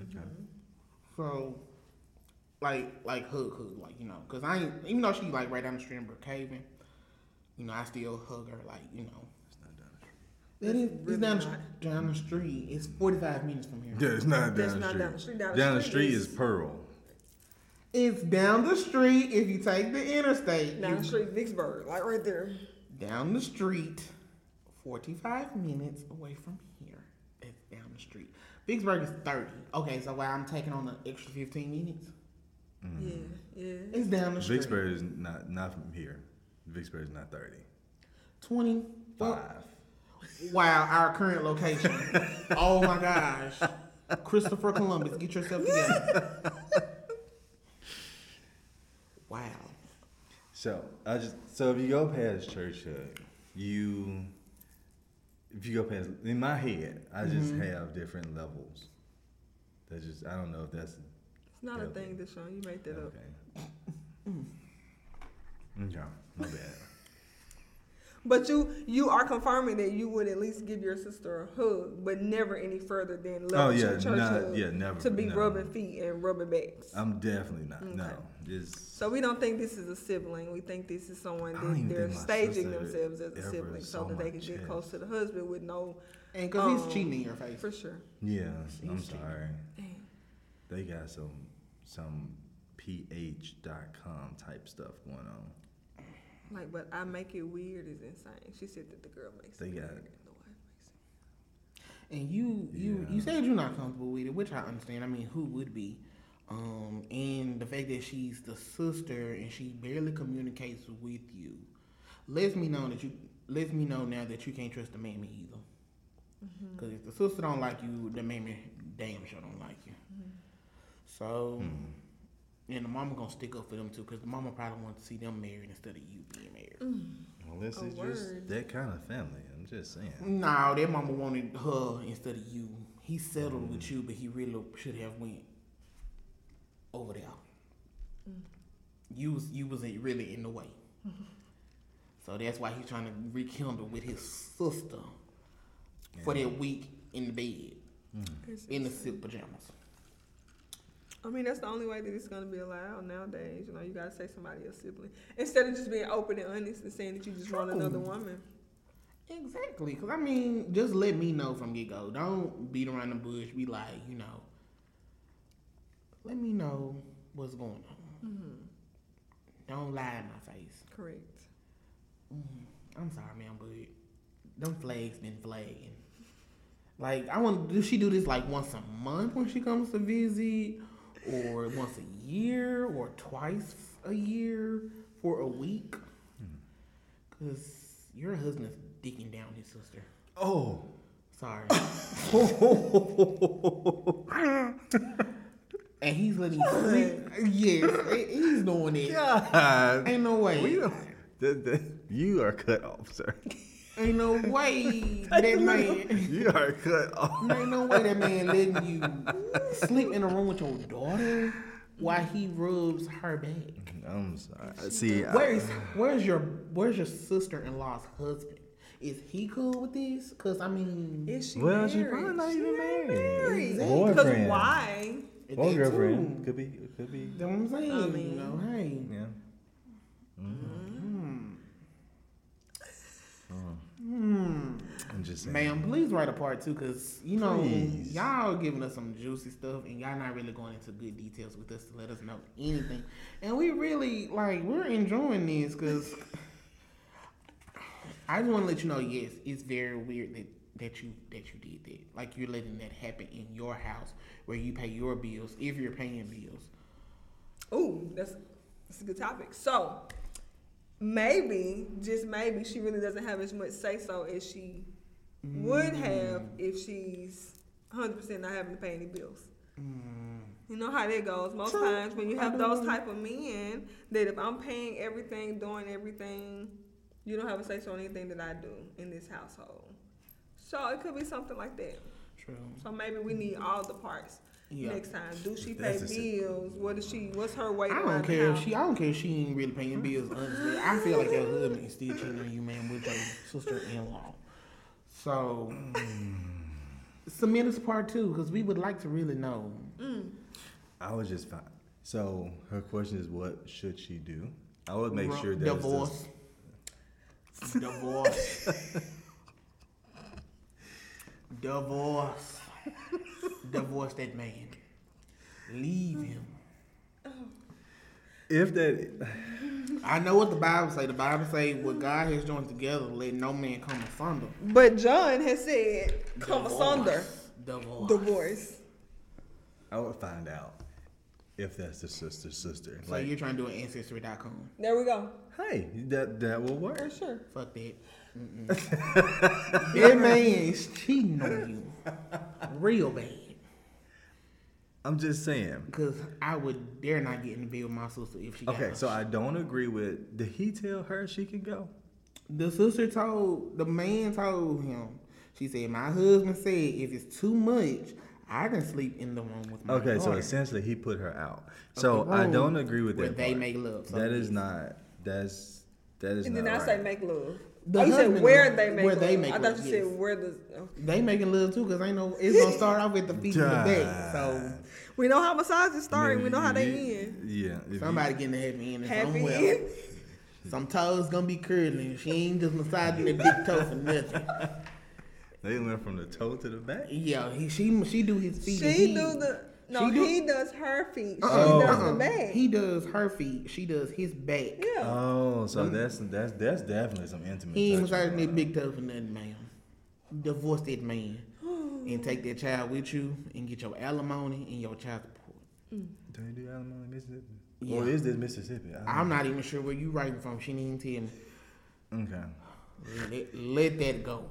So like hug, like, you know, because I ain't, even though she like right down the street in Brookhaven, you know, I still hug her, like, you know. It's down the street. It's 45 minutes from here. Yeah, it's not That's down the not street. down the street. Down the street is Pearl. It's down the street if you take the interstate. Down the street, Vicksburg, like right there. Down the street, 45 minutes away from here. It's down the street. Vicksburg is 30. Okay, so while I'm taking on the extra 15 minutes, Yeah. it's down the street. Vicksburg is not from here. Vicksburg is not 30. 25. Five. Wow, our current location. Oh my gosh. Christopher Columbus, get yourself together. Wow. So if you go past Churchhood, if you go past, in my head, I just have different levels. I don't know if that's It's not a thing, Deshaun. You made that up. Okay, my bad. But you are confirming that you would at least give your sister a hug, but never any further than level church hug never. to be no. rubbing feet and rubbing backs. I'm definitely not. Okay. No, just So we don't think this is a sibling. We think this is someone I don't that even they're think my staging sister themselves as a ever sibling so saw that my they can get chest. close to the husband with no. And because he's cheating in your face. For sure. yeah. I'm sorry. Damn. They got some ph.com type stuff going on. Like, but I make it weird is insane. She said that the girl makes They it got weird it. and the wife makes it. And you said you're not comfortable with it, which I understand. I mean, who would be? And the fact that she's the sister and she barely communicates with you lets me know now that you can't trust the mammy either. Because if the sister don't like you, the mammy damn sure don't like you. So, and the mama gonna stick up for them too, because the mama probably wants to see them married instead of you being married. Well, this is word. just that kind of family. I'm just saying. No, that mama wanted her instead of you. He settled with you, but he really should have went over there. You wasn't really in the way. So that's why he's trying to rekindle with his sister for that week in the bed, in the silk pajamas. I mean, that's the only way that it's going to be allowed nowadays. You know, you got to say somebody a sibling. Instead of just being open and honest and saying that you just want another woman. Exactly, because I mean, just let me know from get-go. Don't beat around the bush. Be like, you know, let me know what's going on. Don't lie in my face. Correct. I'm sorry, man, but them flags been flagging. Like, does she do this like once a month when she comes to visit? Or once a year? Or twice a year for a week? Because your husband's dicking down his sister. Oh. Sorry. And he's letting you sleep. Yes, he's doing it. God. Ain't no way. You are cut off, sir. Ain't no way that man. You are cut off. Ain't no way that man letting you sleep in a room with your daughter while he rubs her back. I'm sorry. See, Where's your sister-in-law's husband? Is he cool with this? Cause I mean, Is she well, married? she's probably not even married. Exactly. Because Boyfriend. why? that Or too. girlfriend. Could be. That's what I'm saying. I mean, you know, hey. Yeah. I'm just saying. Ma'am, please write a part 2 because, you know, Please. y'all giving us some juicy stuff and y'all not really going into good details with us to let us know anything. And we really, like, we're enjoying this because I just want to let you know, yes, it's very weird that you did that. Like, you're letting that happen in your house where you pay your bills if you're paying bills. Ooh, that's a good topic. So, maybe, just maybe, she really doesn't have as much say-so as she would have if she's 100% not having to pay any bills. You know how that goes. Most times when you have those type of men, that if I'm paying everything, doing everything, you don't have a say-so on anything that I do in this household. So it could be something like that. True. So maybe we need all the parts. Yeah. Next time, do she pay bills? What's her weight? I don't care if she ain't really paying bills. Honestly, I feel like your husband is still cheating on you, man, with your sister-in-law. So submit us part 2 because we would like to really know. I was just fine. So her question is, what should she do? I would make sure that divorce. Divorce that man. Leave him. If that, I know what the Bible say. The Bible say what God has joined together, let no man come asunder. But John has said, come asunder. Divorce. I would find out if that's the sister's sister. So you're trying to do an Ancestry.com. There we go. Hey, that will work. For sure. Fuck that. That man is cheating on you. Real bad. I'm just saying. Because I would dare not get in the bed with my sister if she got Okay, her. so I don't agree with. Did he tell her she can go? The man told him. She said, my husband said if it's too much, I can sleep in the room with my Okay, so daughter. essentially he put her out. So Okay, I don't agree with where that. they part. make love. So That is yes. not. That is And not then I right. say make love. The You said husband where love- they make where love. they make I love, thought you yes. said where the. Okay. They making love too because I know it's going to start off at the feet and the back. So We know how massages start. We know how they end. Yeah. if somebody getting the happy ending Happy somewhere. end. Some toes going to be curling. She ain't just massaging that big toe for nothing. They went from the toe to the back. Yeah, she do his feet. and She he- do the. No, she do- he does her feet. She Oh. does the back. He does her feet. She does his back. Yeah. Oh, so that's definitely some intimate. He ain't touching massaging going that on. big toe for nothing, ma'am. Divorce that man and take that child with you and get your alimony and your child support. Do they do alimony in Mississippi? Yeah. Or is this Mississippi? I'm not even sure where you writing from. She didn't even tell me. Okay. Let that go.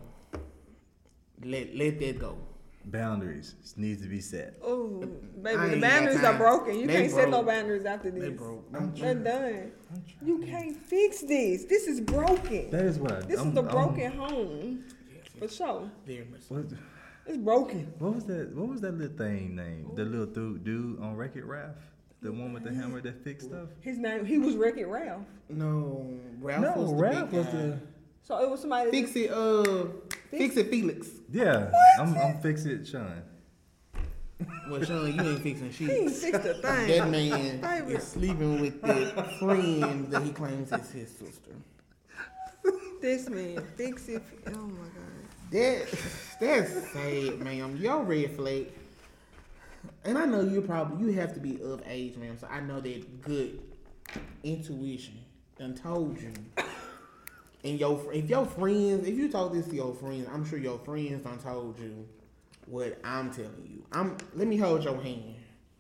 Let that go. Boundaries need to be set. Oh, baby, I the ain't got boundaries time. are broken. You They can't set no broke. boundaries after this. They broke. They're done. You can't fix this. This is broken. That is what I. This is a broken home. For sure. Very much. What, It's broken. what was that? What was that little thing named? The little dude on Wreck-It Ralph, the one with the hammer that fixed stuff. His name, he was Wreck-It Ralph. No, Ralph No, was the Ralph big was guy. the. So it was somebody. Fix it, Felix. Yeah, I'm fix it, Sean. Well, Sean, you ain't fixing He ain't shit. fixed a thing. That man Baby. is sleeping with the friend that he claims is his sister. This man, fix it. Oh my God. That's sad, ma'am. Your red flag. And I know you have to be of age, ma'am. So I know that good intuition done told you. And if you told this to your friends, I'm sure your friends done told you what I'm telling you. Let me hold your hand.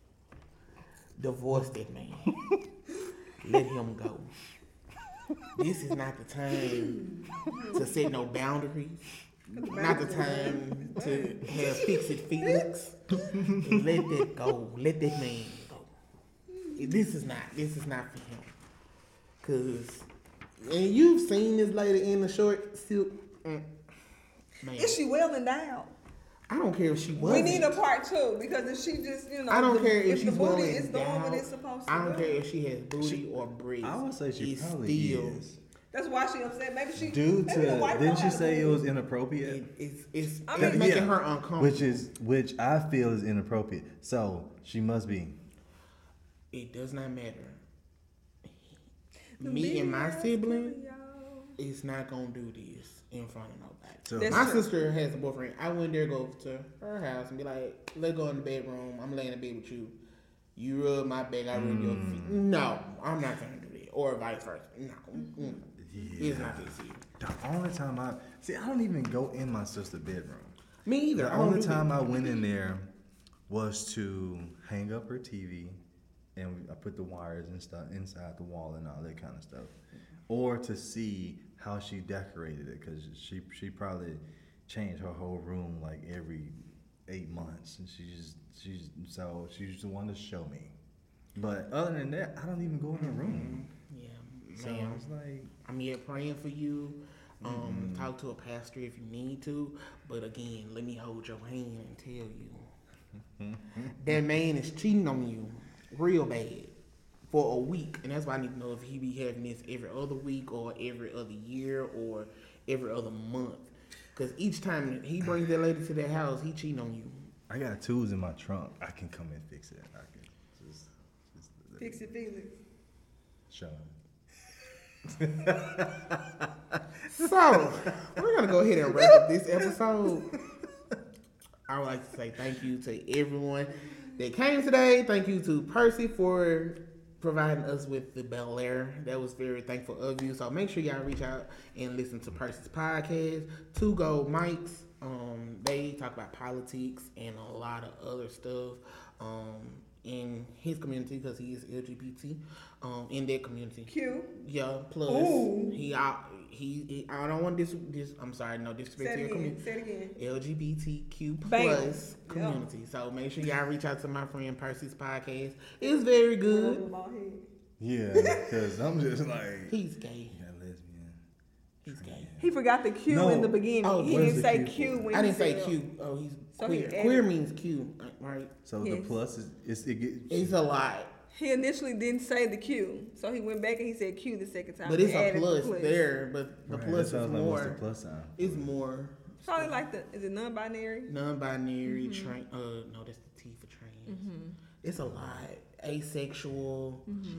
Divorce that man. Let him go. This is not the time to set no boundaries. Not the time to have fix-it feelings. Let that go. Let that man go. This is not for him. Cause, and you've seen this lady in the short silk. Man, Is she well endowed? I don't care if she We wasn't. need a part 2 because if she just, I don't care if the she's well booty is doing what endowed. it's supposed to I don't do. care if she has booty or breasts. I would say she It's probably still, is. That's why she upset. Maybe she. Due maybe the to, white didn't girl she had a say it booty. was inappropriate? It's I mean, making Yeah. her uncomfortable. Which I feel is inappropriate. So she must be. It does not matter. The Me and my big ass sibling, booty, y'all. is not gonna do this in front of nobody. So my sister has a boyfriend. I wouldn't dare go to her house and be like, let's go in the bedroom. I'm laying in bed with you. You rub my back, I rub your feet. No, I'm not gonna do that. Or vice versa. No. It's not this easy. The only time I don't even go in my sister's bedroom. Me either. The only time I went in there was to hang up her TV, and I put the wires and stuff inside the wall and all that kind of stuff, or to see how she decorated it, because she probably changed her whole room like every 8 months, and she's the one to show me. But other than that, I don't even go in the room. Yeah, So it's like, I'm here praying for you. Talk to a pastor if you need to. But again, let me hold your hand and tell you that man is cheating on you real bad for a week. And that's why I need to know if he be having this every other week or every other year or every other month. Because each time he brings that lady to their house, he cheating on you. I got tools in my trunk. I can come and fix it. I can just Fix it, Felix. show him. So, we're going to go ahead and wrap up this episode. I would like to say thank you to everyone that came today. Thank you to Percy for providing us with the Bel Air. That was very thankful of you. So make sure y'all reach out and listen to Percy's podcast. Two Gold Mics. They talk about politics and a lot of other stuff in his community, because he is LGBT in that community. Q. Yeah. Plus, Ooh. he I don't want this. I'm sorry, no disrespect to your community. Say it again. LGBTQ Bam. plus community. Yeah. So make sure y'all reach out to my friend Percy's podcast. It's very good. Yeah, because I'm just like, He's gay. yeah, lesbian. He's gay. He forgot the Q in the beginning. Oh, he what didn't is say the Q Q for? when I didn't he say said Q. Oh, he's So he queer. added- Queer means Q, right? So Yes. the plus is it gets. It's a lot, He initially didn't say the Q, so he went back and he said Q the second time. but it's He a added the plus there. But the Right, plus that is sounds like what's the more. plus sign? It's more Probably like is it non-binary? non-binary. No, that's the T for trans. It's a lot. Asexual.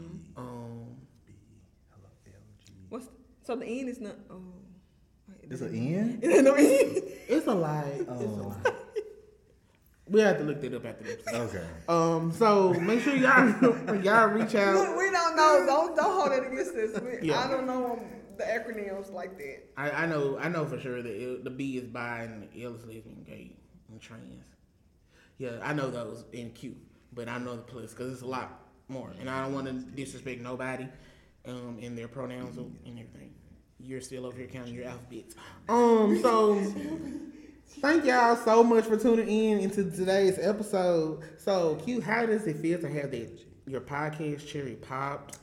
So the N is not. Oh, wait, It's an N? Is there no N? It's a lot. It's a lot. We have to look that up after this. Okay. So make sure y'all reach out. We don't know. Don't hold it against us. Yeah. I don't know the acronyms like that. I know for sure that the B is bi and the L is lesbian, gay, and trans. Yeah, I know those in Q, but I know the plus because it's a lot more, and I don't want to disrespect nobody, in their pronouns and everything. You're still over here counting your alphabets. So thank y'all so much for tuning in into today's episode. So Q, how does it feel to have your podcast cherry popped?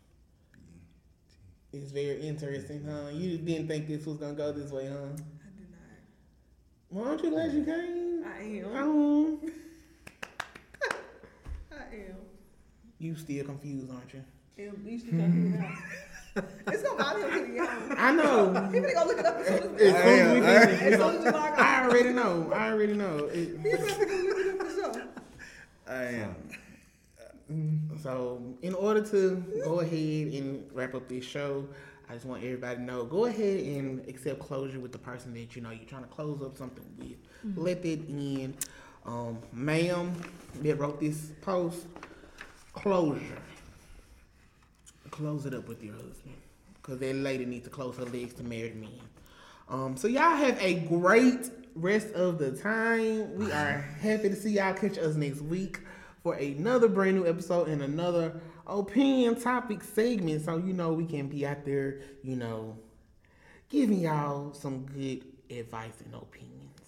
It's very interesting, huh? You didn't think this was gonna go this way, huh? I did not. Well, aren't you glad you came? I am. I am. You still confused, aren't you? You should check it out. It's gonna bother him to get home. I know. He finna go look it up as soon as As soon as we finish, As soon as you log I on. already know. I already know. He finna go look it up for sure. I am. So, in order to go ahead and wrap up this show, I just want everybody to know, go ahead and accept closure with the person that you're trying to close up something with. Let that end. Ma'am that wrote this post, closure. Close it up with your husband, because that lady needs to close her legs to married men. So y'all have a great rest of the time. We are happy to see y'all catch us next week for another brand new episode and another opinion topic segment. So we can be out there, giving y'all some good advice and opinions.